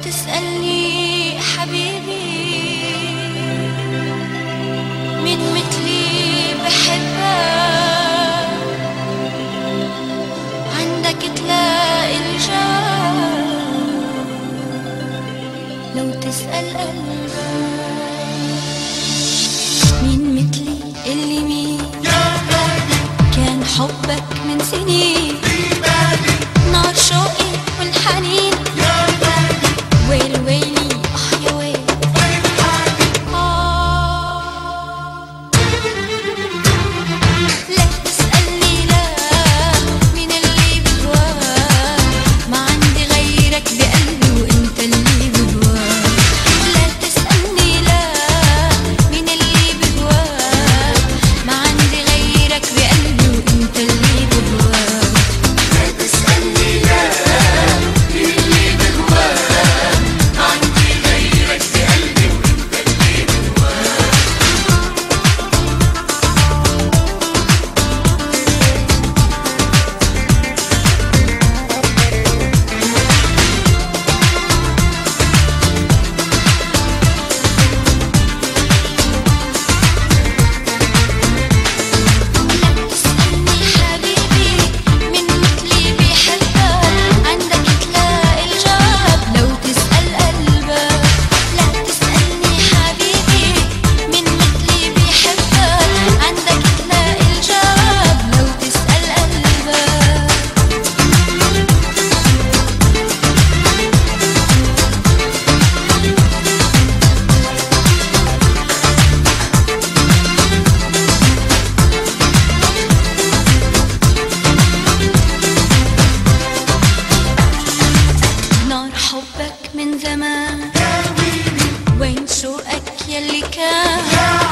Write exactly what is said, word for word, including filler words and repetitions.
تسألني حبيبي مين مثلي بحبك، عندك تلاقي الجواب لو تسأل قلبك. مين مثلي اللي مين كان حبك من سنين، نار شوقي والحنين، ويلي ويلي اه يا ويلي آه. لا تسألني لا مين اللي بهواك، ما عندي غيرك بقلبي وانت اللي بهواك. لا تسألني لا مين اللي بهواك، ما عندي غيرك بقلبي وانت اللي بهواك. لا تسألني لا مين اللي بهواك، ما عندي غيرك بقلبي وانت اللي بهواك. تسألني حبيبي مين مثلي بيحبك، عندك تلاقي الجواب لو تسأل قلبك. لا تسألني حبيبي مين مثلي بيحبك، عندك تلاقي الجواب لو تسأل قلبك. نار حبك من زمان، وين شوقك يلي كان